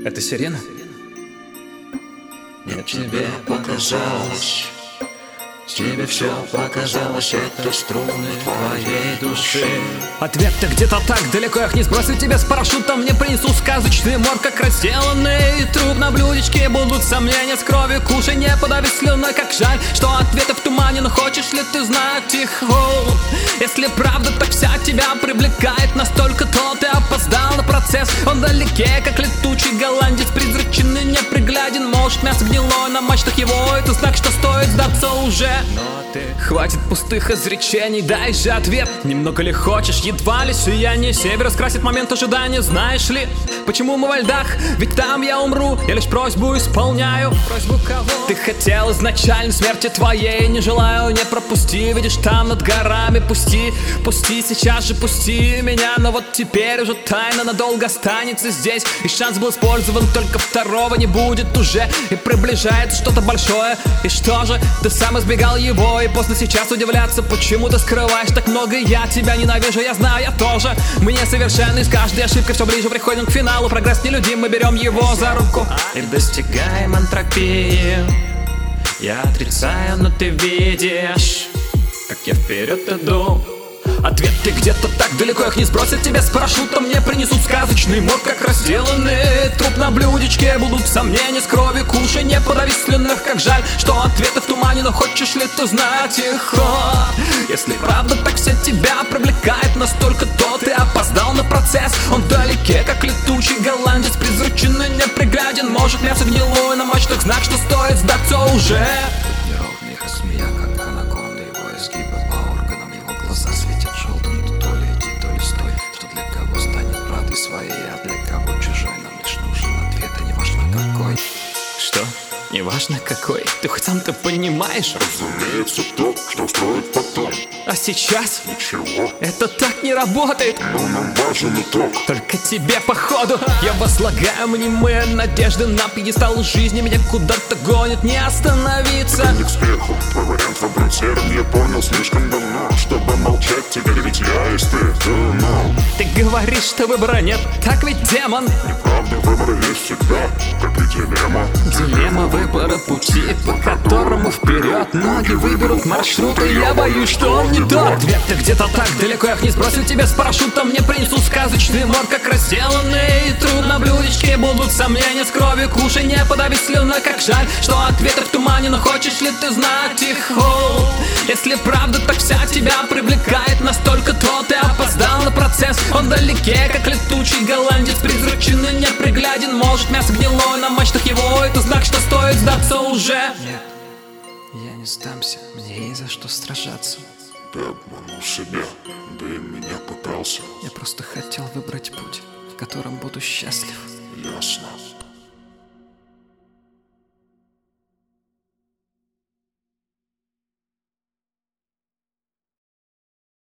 Это сирена? Нет, тебе показалось. Тебе все показалось, это струны твоей души. Ответ-то где-то так далеко, я их не сбросил тебя с парашютом. Не принесу сказочный мор, как разделанный труп. На блюдечке будут сомнения с кровью, кушанье подавить слюной. Как жаль, что ответы в тумане, но хочешь ли ты знать их? Если правда так вся тебя привлекает настолько, то ты опоздал на процесс. Он далеке, как летучий голландец, призрачный, непригляден. Может, мясо гнилое на мачтах его, это знак, что стоит сдаться уже. Но ты хватит пустых изречений, дай же ответ. Немного ли хочешь, едва ли сияние севера скрасит момент ожидания. Знаешь ли, почему мы во льдах? Ведь там я умру, я лишь просьбу исполняю. Просьбу кого? Ты хотел изначально смерти твоей, не желаю, не пропусти. Видишь, там над горами пусти, пусти, сейчас же пусти меня. Но вот теперь уже тайна надолго останется здесь, и шанс был использован, только второго не будет уже. И приближается что-то большое, и что же? Ты сам избегал его, и поздно сейчас удивляться, почему ты скрываешь так много. Я тебя ненавижу, я знаю, я тоже. Мы несовершенны, с каждой ошибкой все ближе приходим к финалу. Прогресс нелюдим, мы берем его за руку и достигаем энтропии. Я отрицаю, но ты видишь, как я вперед иду. Ответы где-то так далеко, их не сбросят тебя с парашютом. Мне принесут сказочный мор, как разделанный труп. На блюдечке будут сомнения с кровью, кушанье подавить слюных. Как жаль, что ответы в тумане, но хочешь ли ты знать их? Если правда так вся тебя привлекает настолько, то ты опоздал на процесс. Он вдалеке, как летучий голландец, призрачный, непригляден. Может, мясо гнилое на мачтах, знак, что стоит сдаться уже. Неровный змея, как анаконда, его изгибы по органам, его глаза светят желтым. То ли иди, то ли стой, что для кого станет правдой своей, а для кого чужой. Нам лишь нужен ответ, а не важно какой. Что? Неважно какой, ты хоть сам-то понимаешь? Разумеется, то, что устроит потом. А сейчас? Ничего. Это так не работает. Но нам важен итог. Только тебе походу. Я возлагаю мнимые надежды на пьедестал жизни. Меня куда-то гонит, не остановиться. Это не к спеху. Твой вариант выбран серым, я понял слишком давно. Чтобы молчать, теперь ведь я есть ты. Ты говоришь, что выбора нет, так ведь демон. Неправда, выбор есть всегда, как и дилемма. Дилемма выбора пути, по которому вперед ноги выберут маршрут, и я боюсь, что он не тот. Ответ-то где-то так далеко, я их не сбросил тебя с парашютом. Мне принесут сказочный мор, как разделанный труп. На блюдечке будут сомнения с кровью, кушанье подавить слюной. Как жаль, что ответы в тумане, но хочешь ли ты знать их? Если правда так вся тебя привлекает настолько, то ты опоздал на процесс. Он вдалеке, как летучий голландец, призрачный, непригляден. Может, мясо гнилое на мачтах его, это знак, что стоит сдаться уже. Нет, я не сдамся, мне есть за что сражаться. Ты обманул себя, да и меня пытался. Я просто хотел выбрать путь, в котором буду счастлив. Ясно.